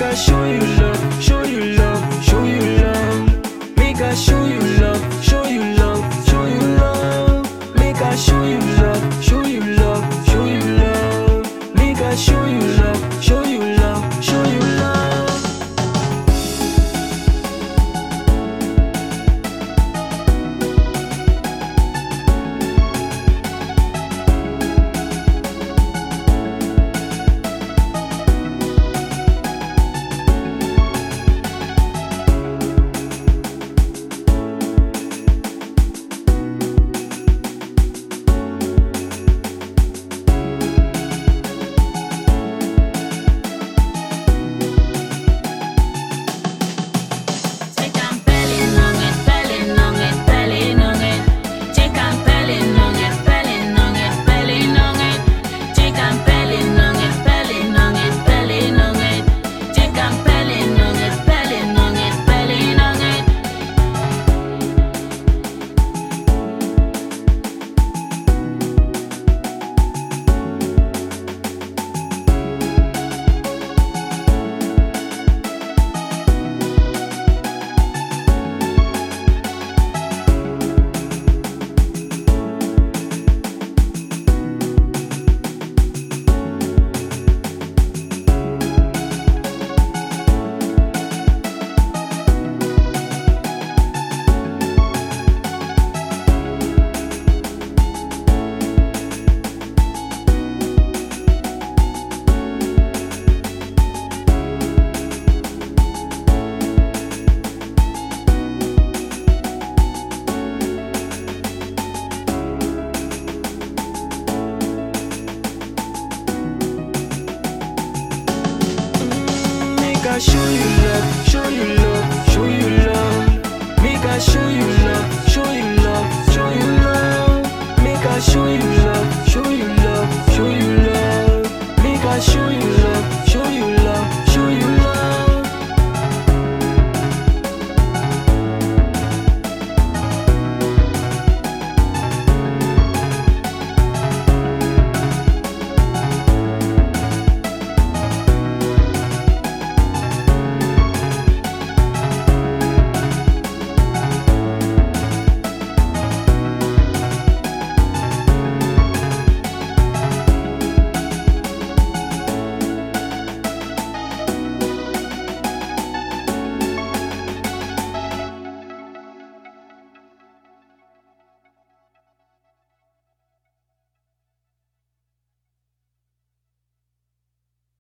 I show you love, show you love, show you love. Make I show you love, show you love, show you love. Make I show you love, show you love, show you love. Make I show you love, show you love, show you love. Show you love, show you love.